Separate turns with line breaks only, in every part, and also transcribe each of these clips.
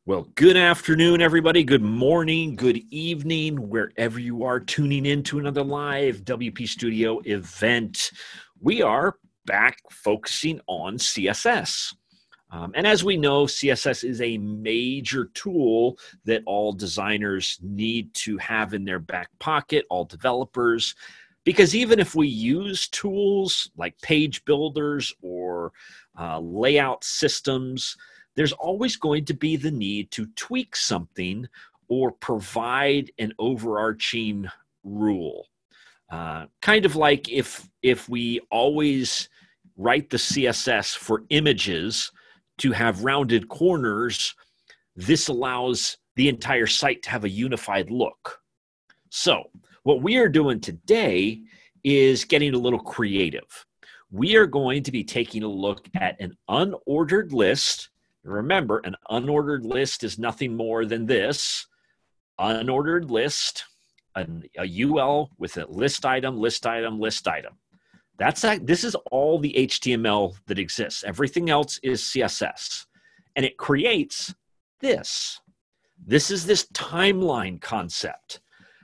Well, good afternoon, everybody. Good morning, good evening, wherever you are tuning in to another live WP Studio event. We are back focusing on CSS. And as we know, CSS is a major tool that all designers need to have in their back pocket, all developers, because even if we use tools like page builders or layout systems, there's always going to be the need to tweak something or provide an overarching rule. Kind of like if we always write the CSS for images to have rounded corners, this allows the entire site to have a unified look. So what we are doing today is getting a little creative. We are going to be taking a look at an unordered list. Remember, an unordered list is nothing more than this. Unordered list, a UL with a list item, list item, list item. This is all the HTML that exists. Everything else is CSS. And it creates this. This is this timeline concept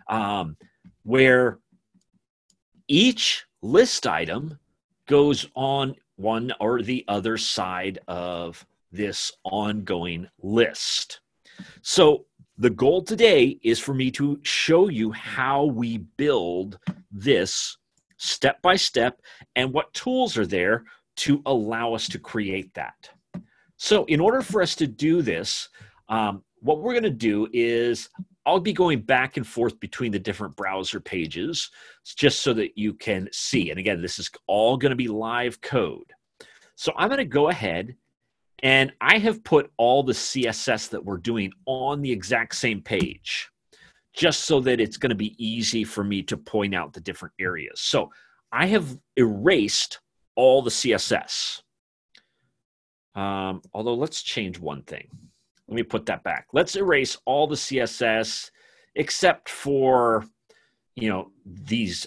where each list item goes on one or the other side of this ongoing list. So the goal today is for me to show you how we build this step by step and what tools are there to allow us to create that. So in order for us to do this, what we're going to do is I'll be going back and forth between the different browser pages just so that you can see. And again, this is all going to be live code. So I'm going to go ahead and I have put all the CSS that we're doing on the exact same page, just so that it's going to be easy for me to point out the different areas. So I have erased all the CSS. Although let's change one thing. Let me put that back. Let's erase all the CSS except for, these.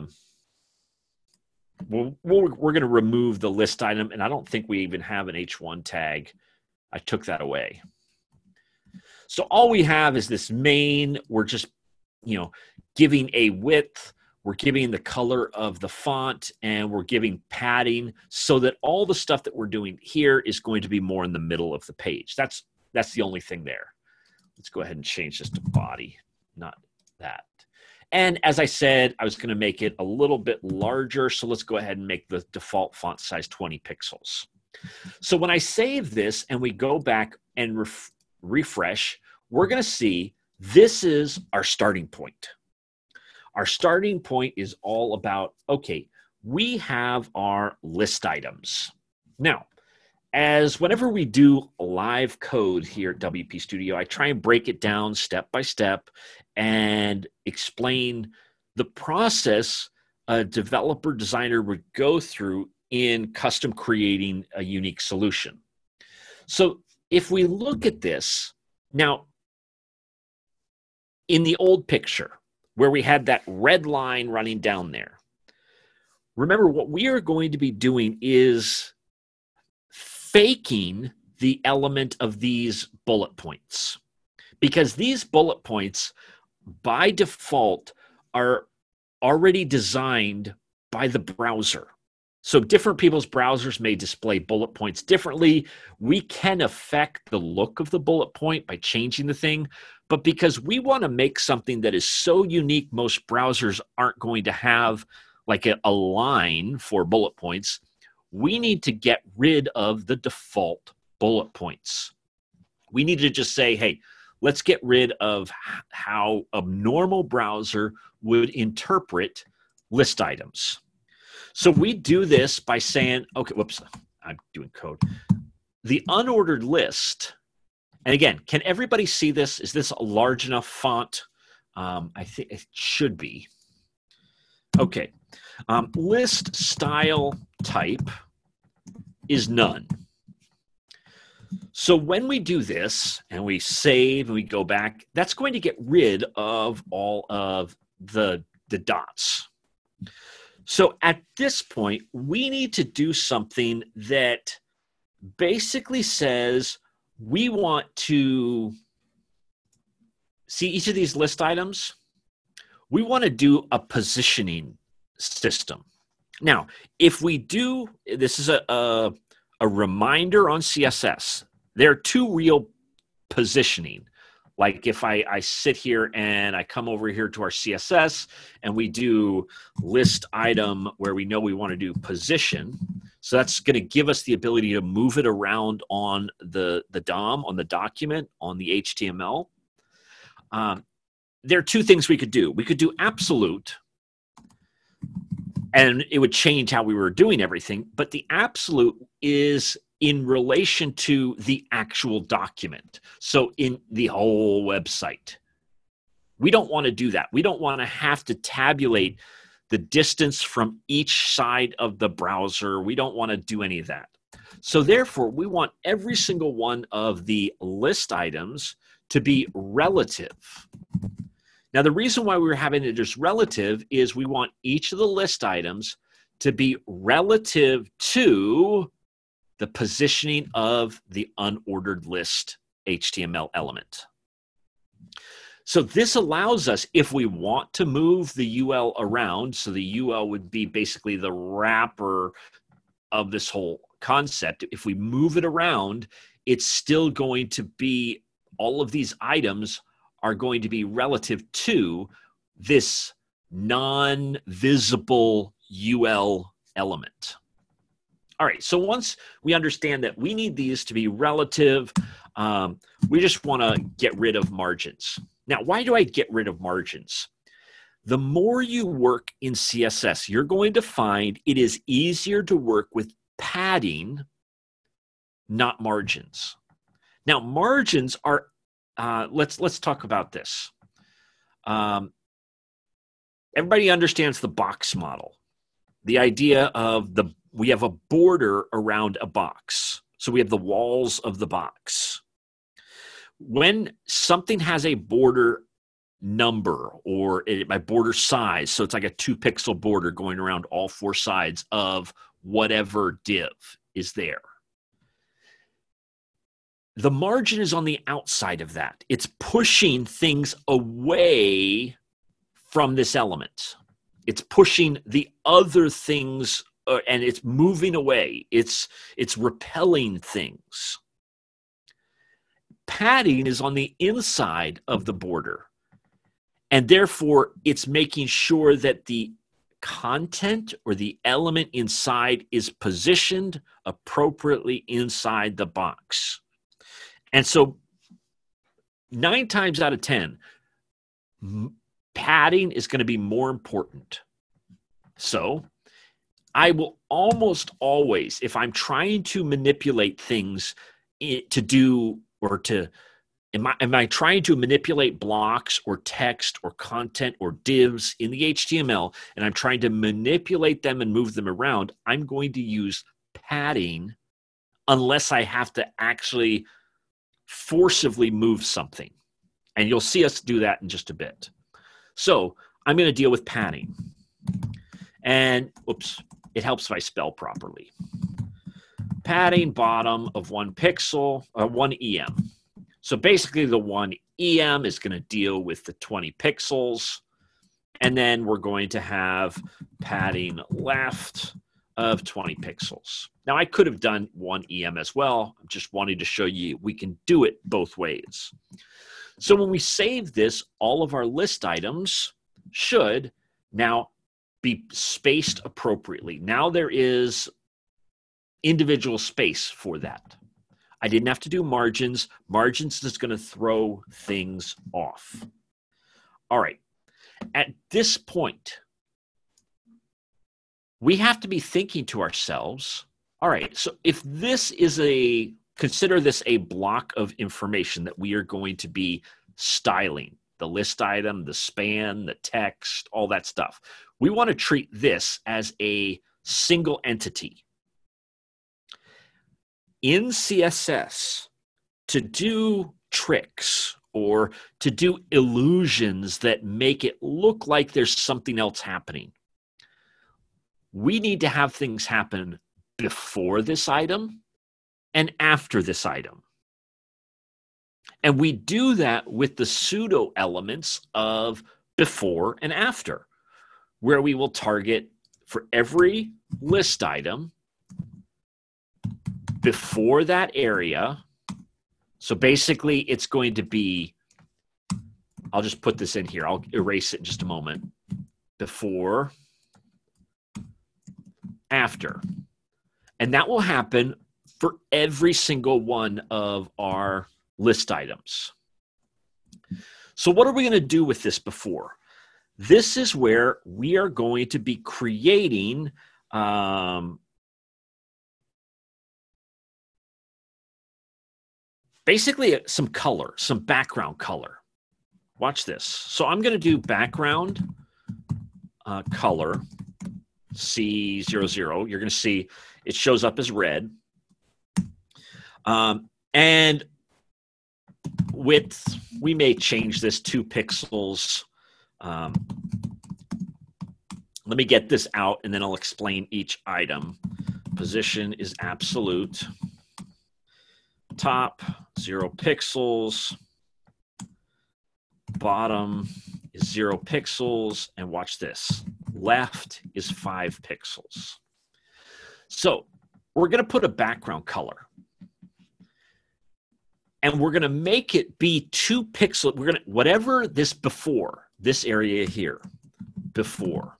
We're going to remove the list item, and I don't think we even have an H1 tag. I took that away. So all we have is this main. We're just, giving a width. We're giving the color of the font, and we're giving padding so that all the stuff that we're doing here is going to be more in the middle of the page. That's the only thing there. Let's go ahead and change this to body, not that. And as I said, I was going to make it a little bit larger. So let's go ahead and make the default font size 20 pixels. So when I save this and we go back and refresh, we're going to see this is our starting point. Our starting point is all about, okay, we have our list items. Now, as whenever we do live code here at WP Studio, I try and break it down step by step and explain the process a developer designer would go through in custom creating a unique solution. So if we look at this, now in the old picture where we had that red line running down there, remember what we are going to be doing is faking the element of these bullet points, because these bullet points by default are already designed by the browser. So different people's browsers may display bullet points differently. We can affect the look of the bullet point by changing the thing, but because we want to make something that is so unique, most browsers aren't going to have like a line for bullet points. We need to get rid of the default bullet points. We need to just say, hey, let's get rid of how a normal browser would interpret list items. So we do this by saying, okay, whoops, I'm doing code. The unordered list, and again, can everybody see this? Is this a large enough font? I think it should be. Okay. List style type is none. So when we do this and we save and we go back, that's going to get rid of all of the dots. So at this point, we need to do something that basically says we want to see each of these list items. We want to do a positioning system. Now, if we do, this is a reminder on CSS. There are two real positioning. Like if I sit here and I come over here to our CSS and we do list item where we know we want to do position. So that's going to give us the ability to move it around on the DOM, on the document, on the HTML. There are two things we could do. We could do absolute, and it would change how we were doing everything. But the absolute is in relation to the actual document. So in the whole website, we don't want to do that. We don't want to have to tabulate the distance from each side of the browser. We don't want to do any of that. So therefore, we want every single one of the list items to be relative. Now, the reason why we're having it as relative is we want each of the list items to be relative to the positioning of the unordered list HTML element. So this allows us, if we want to move the UL around, so the UL would be basically the wrapper of this whole concept. If we move it around, it's still going to be, all of these items are going to be relative to this non-visible UL element. All right, so once we understand that we need these to be relative, we just want to get rid of margins. Now, why do I get rid of margins? The more you work in CSS, you're going to find it is easier to work with padding, not margins. Now, margins are, let's talk about this. Everybody understands the box model. The idea of we have a border around a box. So we have the walls of the box. When something has a border number or a border size, so it's like a 2-pixel border going around all 4 sides of whatever div is there. The margin is on the outside of that. It's pushing things away from this element. It's pushing the other things and it's moving away. It's repelling things. Padding is on the inside of the border. And therefore, it's making sure that the content or the element inside is positioned appropriately inside the box. And so 9 times out of 10, padding is going to be more important. So I will almost always, if I'm trying to manipulate things to do or to, am I trying to manipulate blocks or text or content or divs in the HTML, and I'm trying to manipulate them and move them around, I'm going to use padding unless I have to actually forcibly move something. And you'll see us do that in just a bit. So I'm going to deal with padding. And, oops, it helps if I spell properly. Padding bottom of 1 pixel, 1 EM. So basically the 1 EM is going to deal with the 20 pixels. And then we're going to have padding left of 20 pixels. Now I could have done 1 EM as well. I'm just wanting to show you we can do it both ways. So when we save this, all of our list items should now be spaced appropriately. Now there is individual space for that. I didn't have to do margins. Margins is going to throw things off. All right. At this point, we have to be thinking to ourselves, all right, so if this is consider this a block of information that we are going to be styling, the list item, the span, the text, all that stuff. We want to treat this as a single entity. In CSS, to do tricks or to do illusions that make it look like there's something else happening, we need to have things happen before this item and after this item. And we do that with the pseudo elements of before and after, where we will target for every list item before that area. So basically it's going to be, I'll just put this in here. I'll erase it in just a moment. Before, after. And that will happen for every single one of our list items. So what are we going to do with this before? This is where we are going to be creating basically some color, some background color. Watch this. So I'm going to do background color C00. You're going to see it shows up as red. And width, we may change this 2 pixels. Let me get this out and then I'll explain each item. Position is absolute. Top, 0 pixels. Bottom is 0 pixels. And watch this. Left is 5 pixels. So we're going to put a background color. And we're going to make it be 2 pixels. We're going to, whatever this before, this area here, before.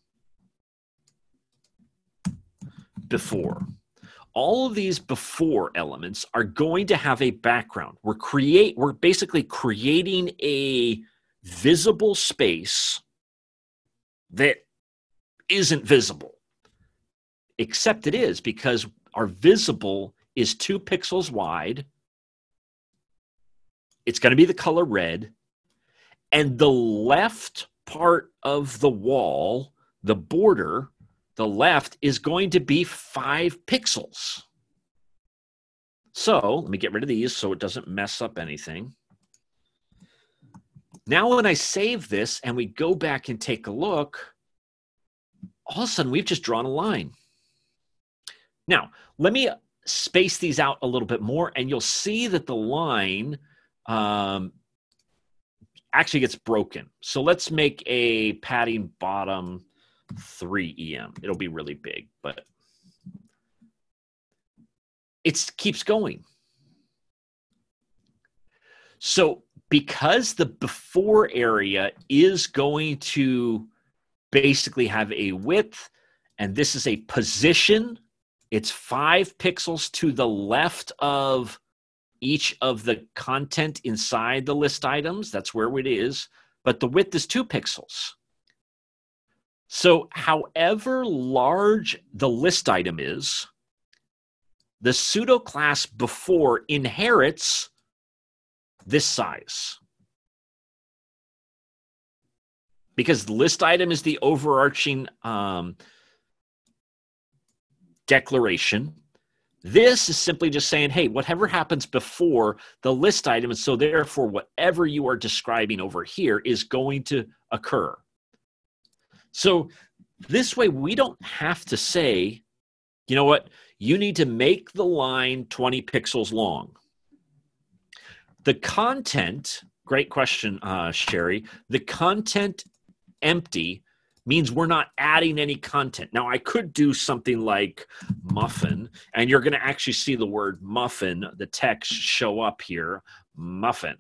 All of these before elements are going to have a background. We're basically creating a visible space that isn't visible, except it is, because our visible is 2 pixels wide. It's going to be the color red, and the left part of the wall, the border, the left is going to be 5 pixels. So let me get rid of these so it doesn't mess up anything. Now when I save this and we go back and take a look, all of a sudden we've just drawn a line. Now, let me space these out a little bit more, and you'll see that the line actually gets broken. So let's make a padding bottom 3 EM. It'll be really big, but it keeps going. So because the before area is going to basically have a width, and this is a position, it's 5 pixels to the left of each of the content inside the list items. That's where it is. But the width is 2 pixels. So however large the list item is, the pseudo class before inherits this size. Because the list item is the overarching declaration. This is simply just saying, hey, whatever happens before the list item, and so therefore whatever you are describing over here is going to occur. So this way we don't have to say, you know what, you need to make the line 20 pixels long. The content, great question, Sherry, the content empty means we're not adding any content. Now, I could do something like muffin, and you're going to actually see the word muffin, the text show up here, muffin.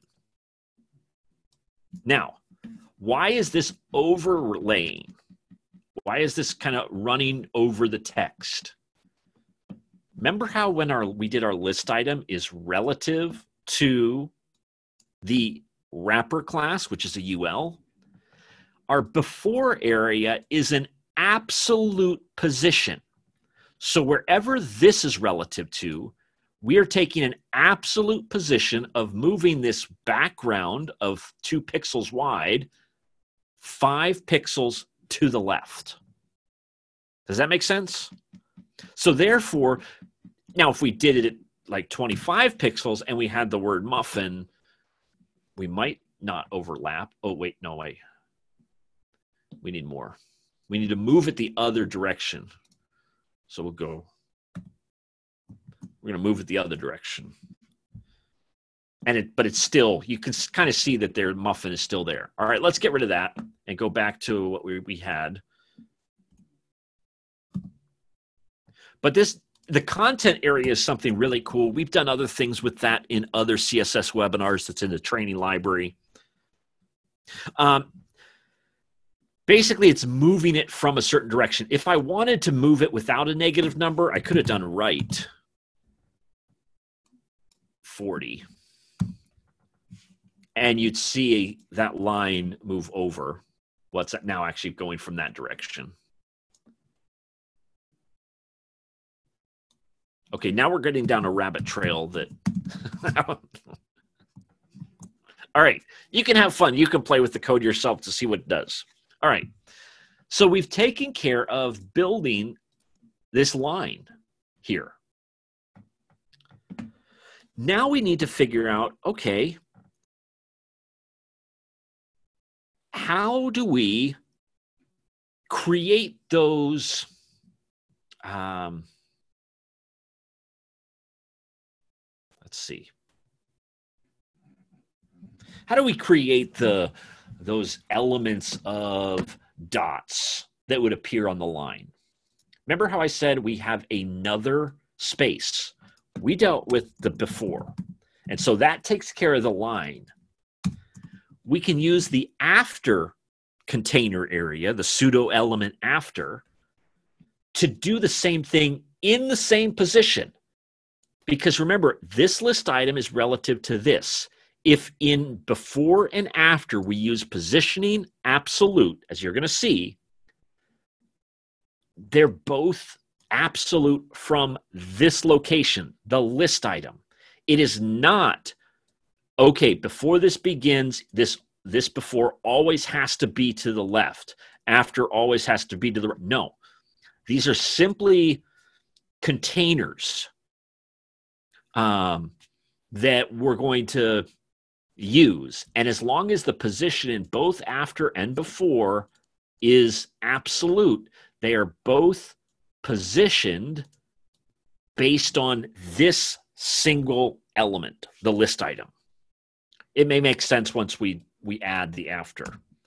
Now, why is this overlaying? Why is this kind of running over the text? Remember how when we did our list item is relative to the wrapper class, which is a UL? Our before area is an absolute position. So wherever this is relative to, we are taking an absolute position of moving this background of 2 pixels wide 5 pixels to the left. Does that make sense? So therefore, now if we did it at like 25 pixels and we had the word muffin, we might not overlap. Oh, wait, no way. We need more. We need to move it the other direction. So we're going to move it the other direction. but it's still, you can kind of see that their muffin is still there. All right, let's get rid of that and go back to what we had. But the content area is something really cool. We've done other things with that in other CSS webinars that's in the training library. Basically, it's moving it from a certain direction. If I wanted to move it without a negative number, I could have done right 40. And you'd see that line move over. What's that now actually going from that direction? Okay, now we're getting down a rabbit trail that... All right, you can have fun. You can play with the code yourself to see what it does. All right, so we've taken care of building this line here. Now we need to figure out, okay, how do we create those let's see. How do we create those elements of dots that would appear on the line? Remember how I said we have another space? We dealt with the before. And so that takes care of the line. We can use the after container area, the pseudo element after, to do the same thing in the same position. Because remember, this list item is relative to this. If in before and after we use positioning absolute, as you're going to see, they're both absolute from this location, the list item. It is not, okay, before this begins, this before always has to be to the left. After always has to be to the right. No, these are simply containers that we're going to use. And as long as the position in both after and before is absolute, they are both positioned based on this single element, the list item. It may make sense once we add the after.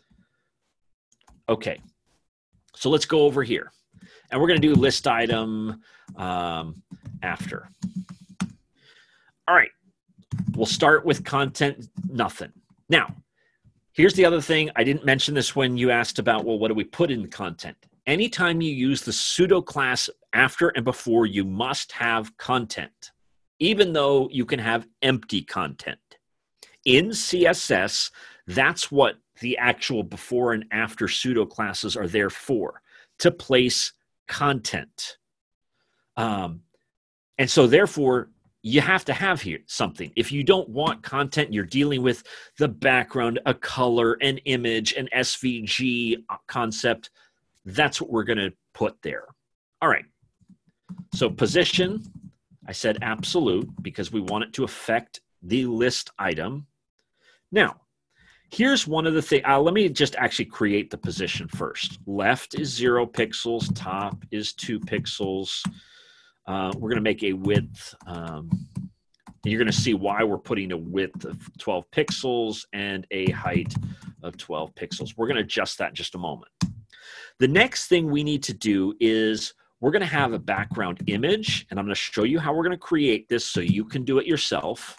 Okay, so let's go over here. And we're going to do list item after. All right, we'll start with content, nothing. Now, here's the other thing. I didn't mention this when you asked about, well, what do we put in the content? Anytime you use the pseudo class after and before, you must have content, even though you can have empty content. In CSS, that's what the actual before and after pseudo classes are there for, to place content. And so therefore, you have to have here something. If you don't want content, you're dealing with the background, a color, an image, an SVG concept. That's what we're going to put there. All right. So position, I said absolute because we want it to affect the list item. Now, here's one of the things. Let me just actually create the position first. Left is 0 pixels. Top is 2 pixels. We're going to make a width. You're going to see why we're putting a width of 12 pixels and a height of 12 pixels. We're going to adjust that in just a moment. The next thing we need to do is we're going to have a background image, and I'm going to show you how we're going to create this so you can do it yourself.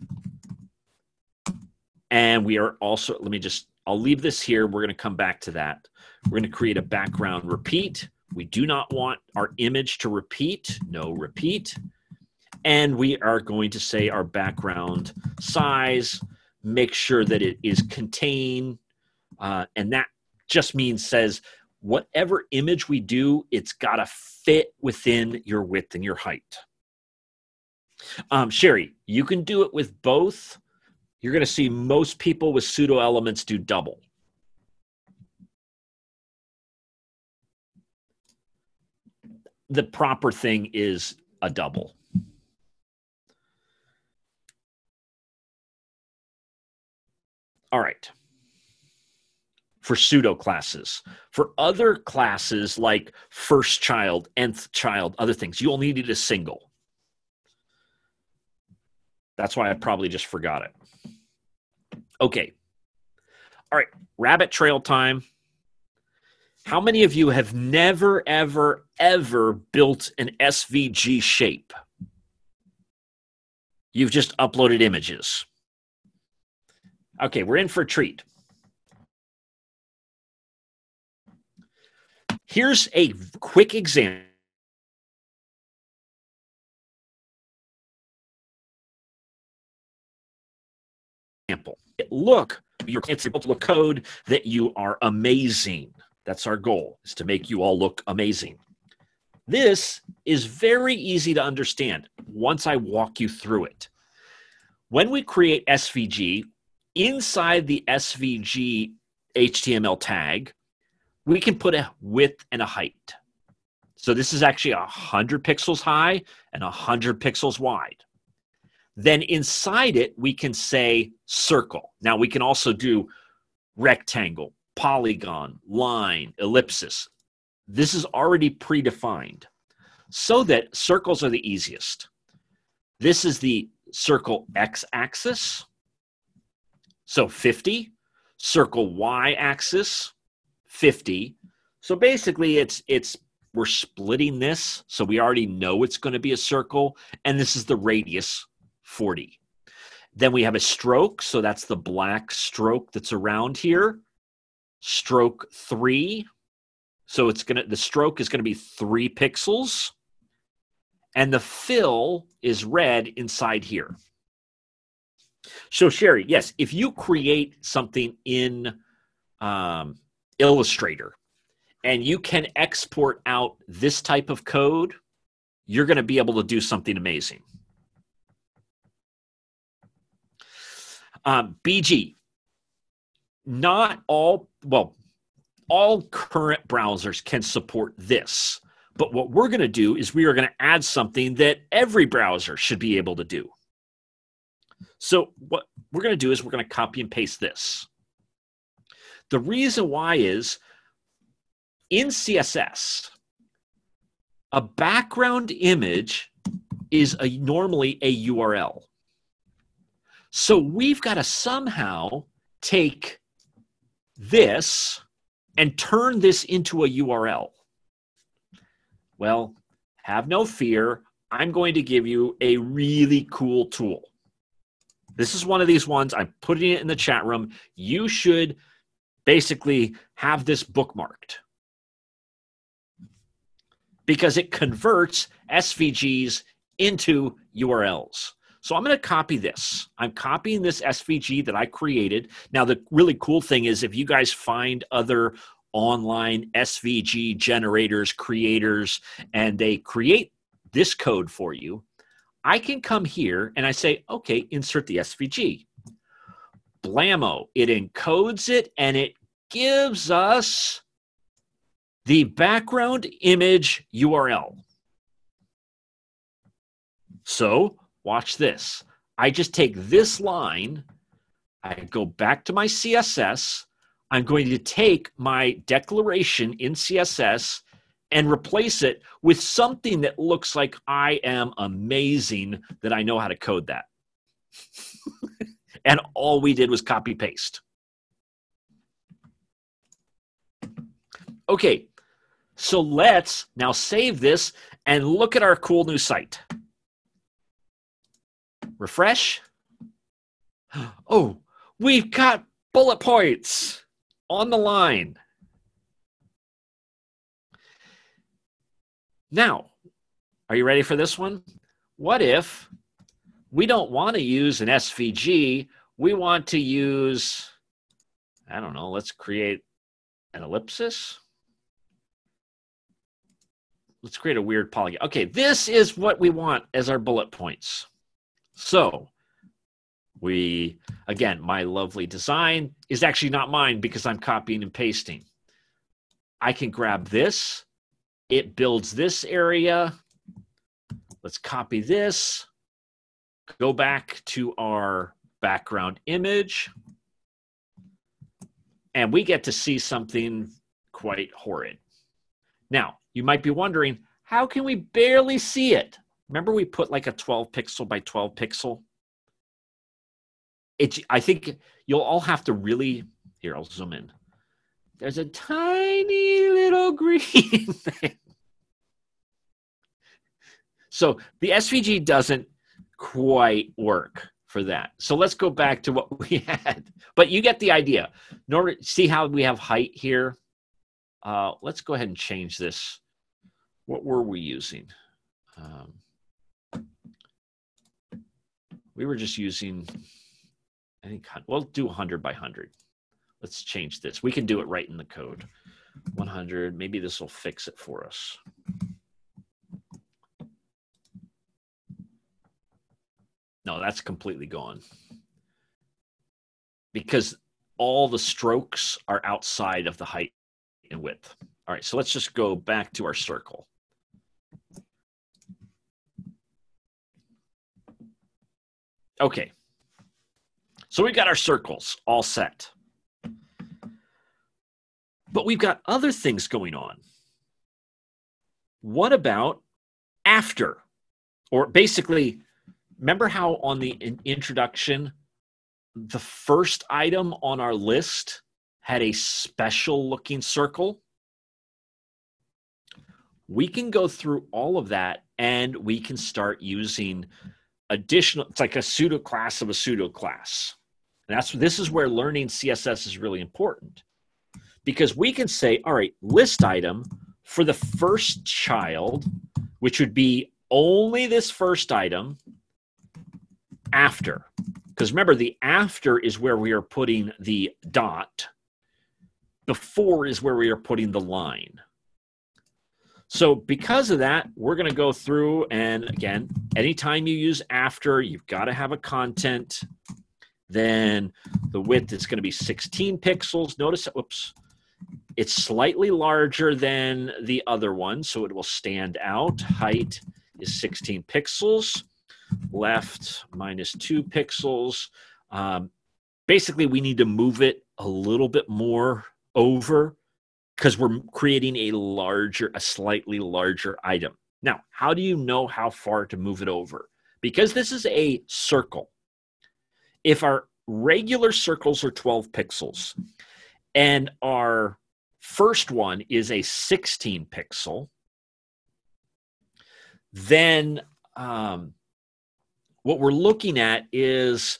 And we are also, I'll leave this here. We're going to come back to that. We're going to create a background repeat. We do not want our image to repeat, no repeat. And we are going to say our background size, make sure that it is contained. And that just says whatever image we do, it's got to fit within your width and your height. Sherry, you can do it with both. You're going to see most people with pseudo elements do double. The proper thing is a double. All right. For pseudo classes. For other classes like first child, nth child, other things, you only need a single. That's why I probably just forgot it. Okay. All right, rabbit trail time. How many of you have never, ever, ever built an SVG shape? You've just uploaded images. Okay, we're in for a treat. Here's a quick example. Look, it's able to look code that you are amazing. That's our goal, is to make you all look amazing. This is very easy to understand once I walk you through it. When we create SVG, inside the SVG HTML tag, we can put a width and a height. So this is actually 100 pixels high and 100 pixels wide. Then inside it, we can say circle. Now we can also do rectangle, polygon, line, ellipsis. This is already predefined so that circles are the easiest. This is the circle x-axis, so 50. Circle y-axis, 50. So basically we're splitting this, so we already know it's going to be a circle, and this is the radius, 40. Then we have a stroke, so that's the black stroke that's around here. Stroke 3. So the stroke is going to be 3 pixels. And the fill is red inside here. So Sherry, yes, if you create something in Illustrator and you can export out this type of code, you're going to be able to do something amazing. BG, not all, well, all current browsers can support this. But what we're going to do is we are going to add something that every browser should be able to do. So what we're going to do is we're going to copy and paste this. The reason why is in CSS, a background image is normally a URL. So we've got to somehow take this and turn this into a URL. Well, have no fear. I'm going to give you a really cool tool. This is one of these ones. I'm putting it in the chat room. You should basically have this bookmarked because it converts SVGs into URLs. So I'm going to copy this. I'm copying this SVG that I created. Now, the really cool thing is if you guys find other online SVG generators, creators, and they create this code for you, I can come here and I say, okay, insert the SVG. Blammo, it encodes it and it gives us the background image URL. So watch this. I just take this line, I go back to my CSS, I'm going to take my declaration in CSS and replace it with something that looks like I am amazing, that I know how to code that. And all we did was copy paste. Okay, so let's now save this and look at our cool new site. Refresh. Oh, we've got bullet points on the line. Now, are you ready for this one? What if we don't want to use an SVG? We want to use, I don't know, let's create an ellipsis. Let's create a weird polygon. Okay, this is what we want as our bullet points. So again, my lovely design is actually not mine because I'm copying and pasting. I can grab this. It builds this area. Let's copy this. Go back to our background image. And we get to see something quite horrid. Now, you might be wondering, how can we barely see it? Remember we put like a 12 pixel by 12 pixel? I think you'll all have to really, here, I'll zoom in. There's a tiny little green thing. So the SVG doesn't quite work for that. So let's go back to what we had. But you get the idea. See how we have height here? Let's go ahead and change this. What were we using? We were just using, I think, we'll do 100 by 100. Let's change this. We can do it right in the code. 100, maybe this will fix it for us. No, that's completely gone. Because all the strokes are outside of the height and width. All right, so let's just go back to our circle. Okay, so we've got our circles all set. But we've got other things going on. What about after? Or basically, remember how on the introduction, the first item on our list had a special looking circle? We can go through all of that and we can start using additional, it's like a pseudo class of a pseudo class. And this is where learning CSS is really important. Because we can say, all right, list item for the first child, which would be only this first item, after. Because remember, the after is where we are putting the dot. Before is where we are putting the line. So because of that, we're going to go through, and again, anytime you use after, you've got to have a content. Then the width is going to be 16 pixels. Notice, whoops, it's slightly larger than the other one, so it will stand out. Height is 16 pixels. Left -2 pixels. Basically, we need to move it a little bit more over because we're creating a slightly larger item. Now, how do you know how far to move it over? Because this is a circle. If our regular circles are 12 pixels and our first one is a 16 pixel, then what we're looking at is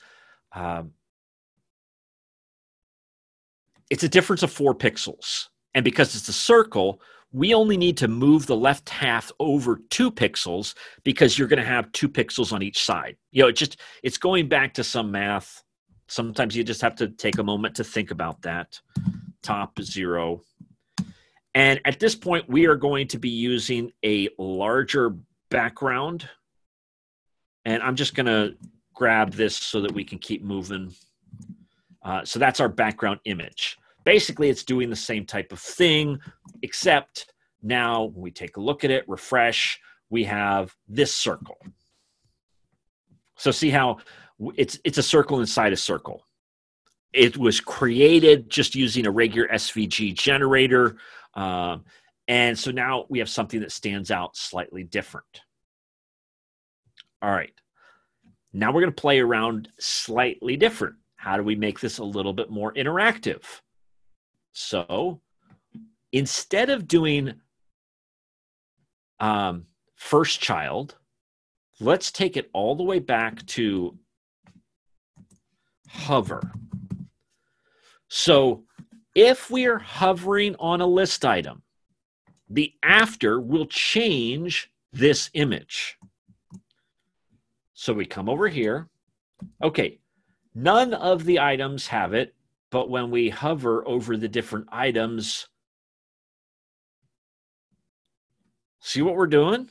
it's a difference of 4 pixels. And because it's a circle, we only need to move the left half over 2 pixels because you're going to have 2 pixels on each side. It's going back to some math. Sometimes you just have to take a moment to think about that. Top 0. And at this point, we are going to be using a larger background. And I'm just going to grab this so that we can keep moving. So that's our background image. Basically, it's doing the same type of thing, except now when we take a look at it, refresh, we have this circle. So see how it's a circle inside a circle. It was created just using a regular SVG generator. And so now we have something that stands out slightly different. All right. Now we're going to play around slightly different. How do we make this a little bit more interactive? So instead of doing first child, let's take it all the way back to hover. So if we are hovering on a list item, the after will change this image. So we come over here. Okay, none of the items have it, but when we hover over the different items, see what we're doing?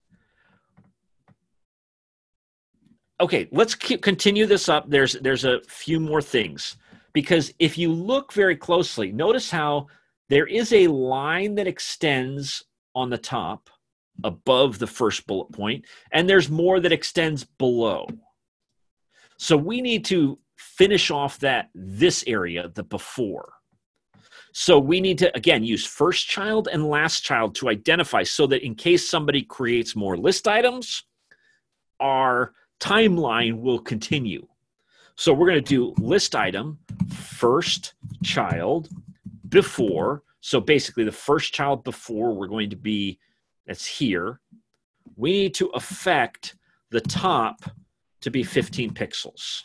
Okay, let's continue this up. There's a few more things. Because if you look very closely, notice how there is a line that extends on the top above the first bullet point, and there's more that extends below. So we need to finish off this area, the before. So we need to, again, use first child and last child to identify so that in case somebody creates more list items, our timeline will continue. So we're going to do list item, first child, before. So basically the first child before we're going to be, that's here. We need to affect the top to be 15 pixels.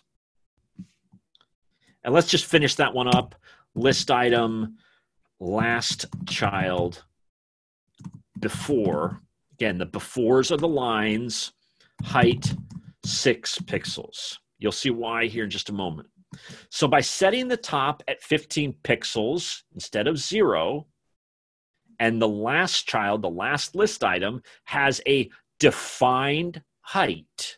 And let's just finish that one up. List item, last child, before. Again, the befores are the lines, height 6 pixels. You'll see why here in just a moment. So by setting the top at 15 pixels instead of 0, and the last child, the last list item, has a defined height,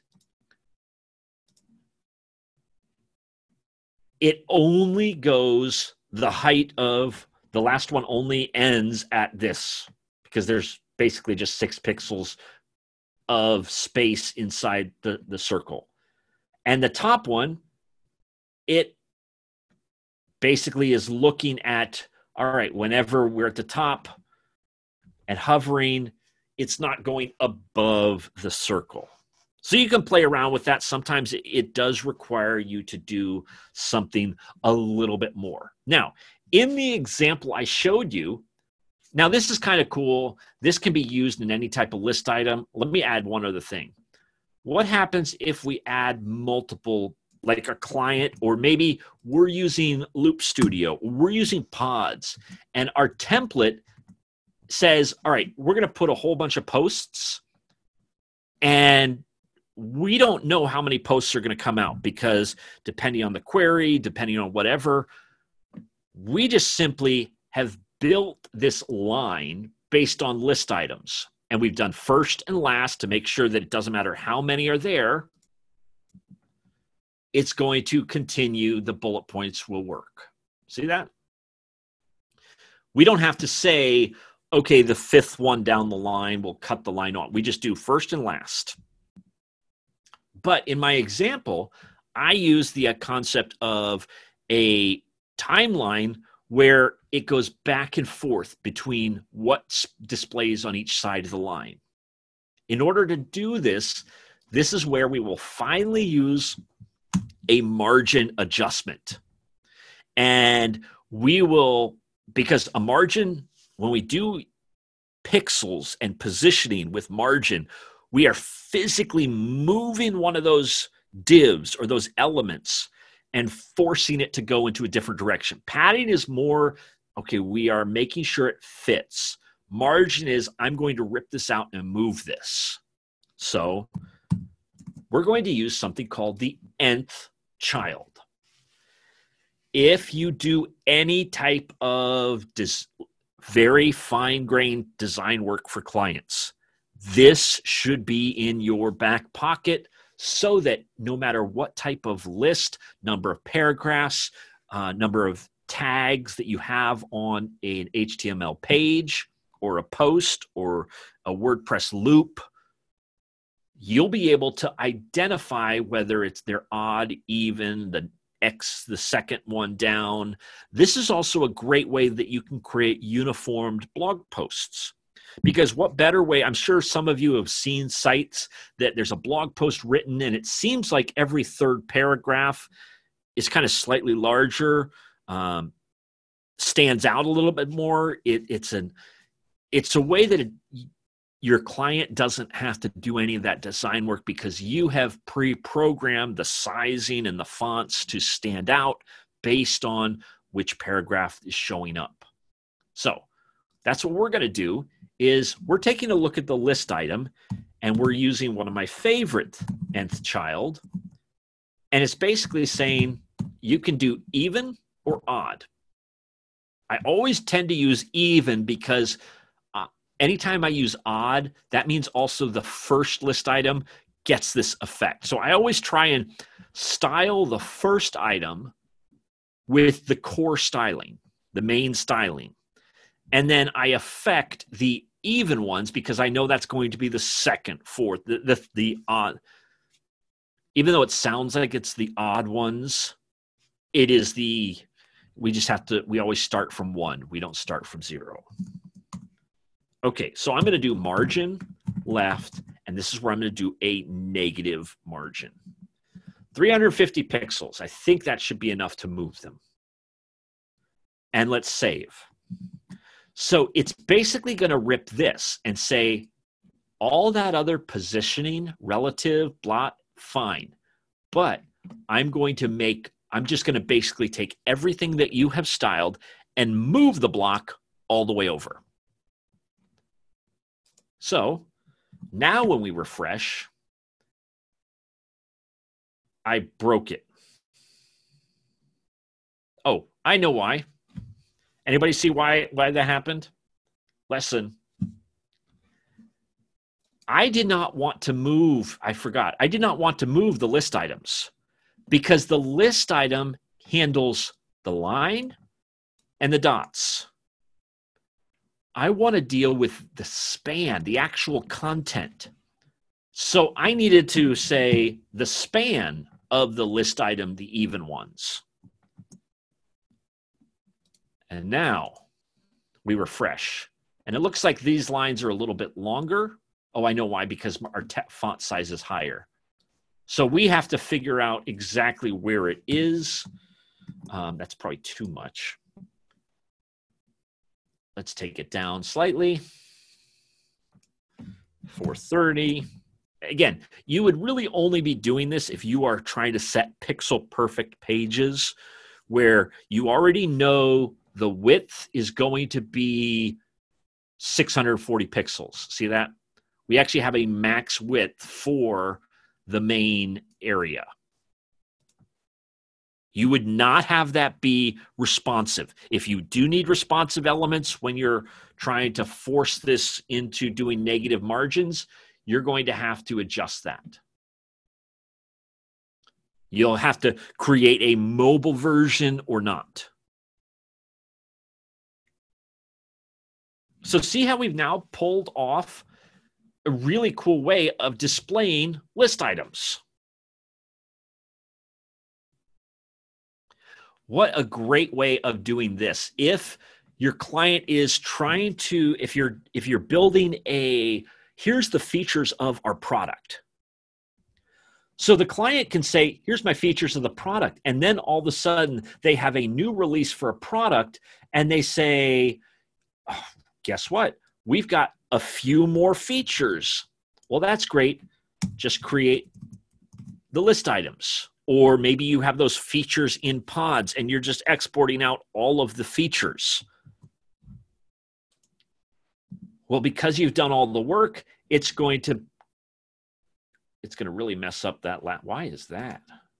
it only goes, the height of the last one only ends at this, because there's basically just 6 pixels of space inside the circle. And the top one, it basically is looking at, all right, whenever we're at the top and hovering, it's not going above the circle. So you can play around with that. Sometimes it does require you to do something a little bit more. Now, in the example I showed you, now this is kind of cool. This can be used in any type of list item. Let me add one other thing. What happens if we add multiple, like a client, or maybe we're using Loop Studio, we're using pods, and our template says, all right, we're going to put a whole bunch of posts, and we don't know how many posts are going to come out, because depending on the query, depending on whatever, we just simply have built this line based on list items. And we've done first and last to make sure that it doesn't matter how many are there, it's going to continue, the bullet points will work. See that? We don't have to say, okay, the 5th one down the line, we'll cut the line on. We just do first and last. But in my example, I use the concept of a timeline where it goes back and forth between what displays on each side of the line. In order to do this, this is where we will finally use a margin adjustment. And we will, because a margin, when we do pixels and positioning with margin, we are physically moving one of those divs or those elements and forcing it to go into a different direction. Padding is more, okay, we are making sure it fits. Margin is, I'm going to rip this out and move this. So we're going to use something called the nth child. If you do any type of very fine-grained design work for clients, this should be in your back pocket, so that no matter what type of list, number of paragraphs, number of tags that you have on an HTML page or a post or a WordPress loop, you'll be able to identify whether they're odd, even, the X, the second one down. This is also a great way that you can create uniformed blog posts. Because what better way, I'm sure some of you have seen sites that there's a blog post written and it seems like every third paragraph is kind of slightly larger, stands out a little bit more. It's a way that your client doesn't have to do any of that design work, because you have pre-programmed the sizing and the fonts to stand out based on which paragraph is showing up. So that's what we're going to do. Is we're taking a look at the list item, and we're using one of my favorite nth child, and it's basically saying you can do even or odd. I always tend to use even because anytime I use odd, that means also the first list item gets this effect. So I always try and style the first item with the core styling, the main styling. And then I affect the even ones because I know that's going to be the second, fourth, the odd. Even though it sounds like it's the odd ones, it is we always start from 1. We don't start from 0. Okay, so I'm going to do margin left, and this is where I'm going to do a negative margin. 350 pixels. I think that should be enough to move them. And let's save. So it's basically going to rip this and say, all that other positioning, relative, blot, fine. But I'm just going to basically take everything that you have styled and move the block all the way over. So now when we refresh, I broke it. Oh, I know why. Anybody see why that happened? Lesson. I did not want to move, I forgot. I did not want to move the list items because the list item handles the line and the dots. I want to deal with the span, the actual content. So I needed to say the span of the list item, the even ones. And now we refresh. And it looks like these lines are a little bit longer. Oh, I know why, because our font size is higher. So we have to figure out exactly where it is. That's probably too much. Let's take it down slightly. 430. Again, you would really only be doing this if you are trying to set pixel perfect pages where you already know the width is going to be 640 pixels. See that? We actually have a max width for the main area. You would not have that be responsive. If you do need responsive elements when you're trying to force this into doing negative margins, you're going to have to adjust that. You'll have to create a mobile version or not. So see how we've now pulled off a really cool way of displaying list items. What a great way of doing this. If your client is trying to, if you're building here's the features of our product. So the client can say, here's my features of the product. And then all of a sudden they have a new release for a product and they say, oh, guess what? We've got a few more features. Well, that's great. Just create the list items. Or maybe you have those features in pods and you're just exporting out all of the features. Well, because you've done all the work, it's going to really mess up that. Why is that?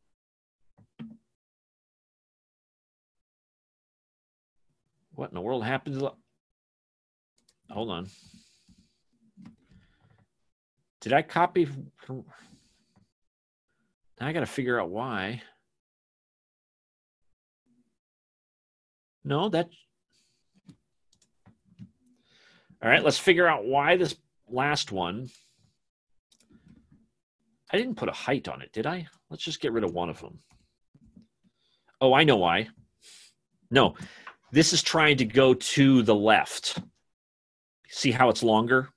What in the world happened to hold on. Did I copy from? Now I got to figure out why. No, that. All right, let's figure out why this last one. I didn't put a height on it, did I? Let's just get rid of one of them. Oh, I know why. No, this is trying to go to the left. See how it's longer?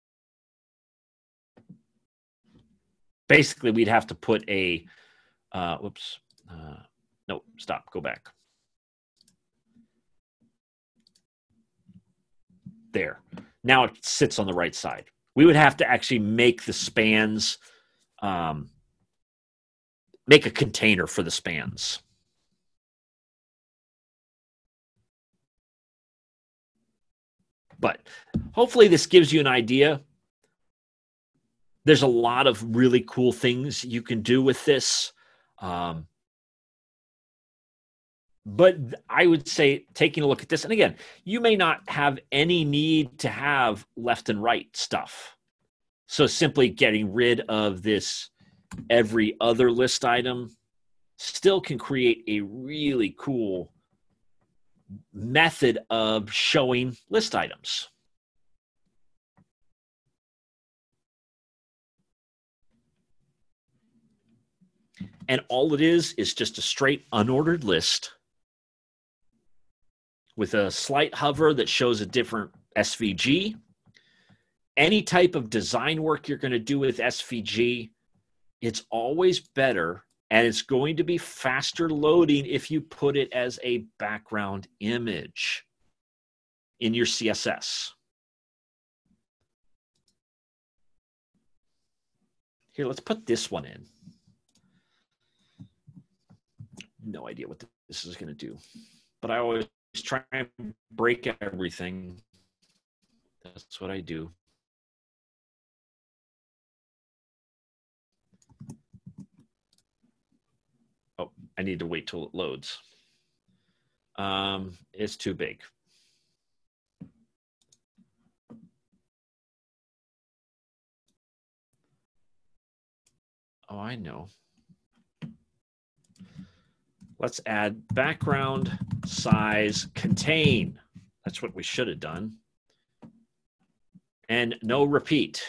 Basically, we'd have to put a, whoops, no, stop, go back. There. Now it sits on the right side. We would have to actually make the spans, make a container for the spans. But hopefully this gives you an idea. There's a lot of really cool things you can do with this. But I would say taking a look at this, and again, you may not have any need to have left and right stuff. So simply getting rid of this every other list item still can create a really cool method of showing list items. And all it is just a straight unordered list with a slight hover that shows a different SVG. Any type of design work you're going to do with SVG, it's always better And it's going to be faster loading if you put it as a background image in your CSS. Here, let's put this one in. No idea what this is going to do, but I always try and break everything. That's what I do. Oh, I need to wait till it loads. It's too big. Oh, I know. Let's add background size contain. That's what we should have done. And no repeat.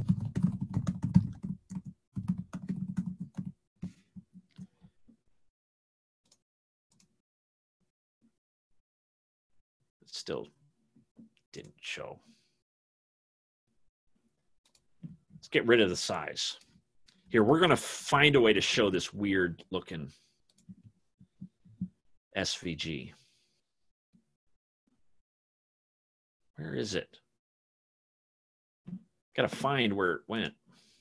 It still didn't show. Let's get rid of the size. Here, we're going to find a way to show this weird looking SVG. Where is it? Got to find where it went.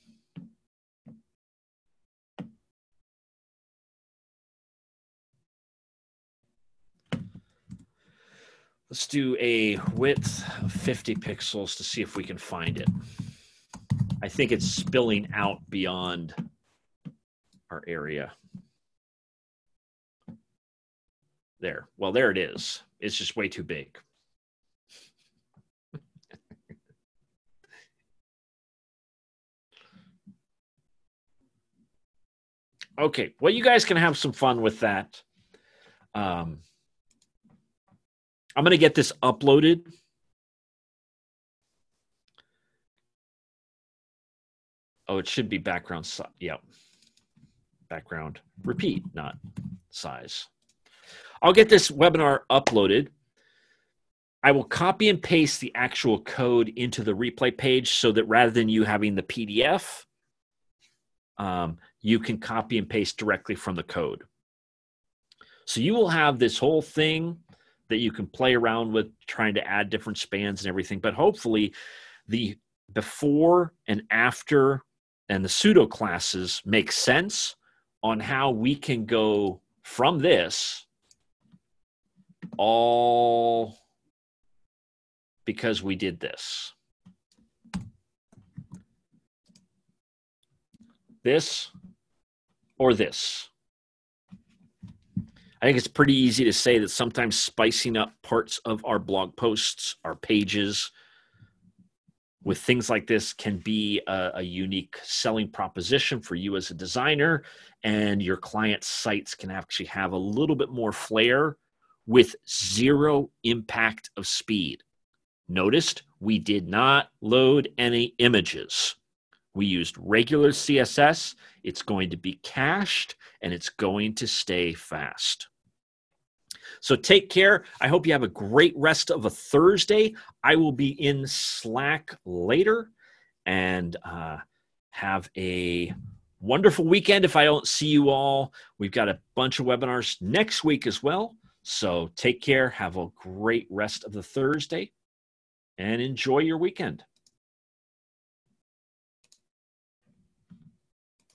Let's do a width of 50 pixels to see if we can find it. I think it's spilling out beyond our area. There. Well, there it is. It's just way too big. Okay. Well, you guys can have some fun with that. I'm going to get this uploaded. Oh, it should be background size. Yep. Background repeat, not size. I'll get this webinar uploaded. I will copy and paste the actual code into the replay page so that rather than you having the PDF, you can copy and paste directly from the code. So you will have this whole thing that you can play around with, trying to add different spans and everything. But hopefully the before and after and the pseudo classes make sense on how we can go from this all because we did this. This or this. I think it's pretty easy to say that sometimes spicing up parts of our blog posts, our pages, with things like this can be a unique selling proposition for you as a designer, and your client sites can actually have a little bit more flair with zero impact of speed. Noticed we did not load any images. We used regular CSS. It's going to be cached, and it's going to stay fast. So take care. I hope you have a great rest of a Thursday. I will be in Slack later, and have a wonderful weekend if I don't see you all. We've got a bunch of webinars next week as well. So take care. Have a great rest of the Thursday, and enjoy your weekend.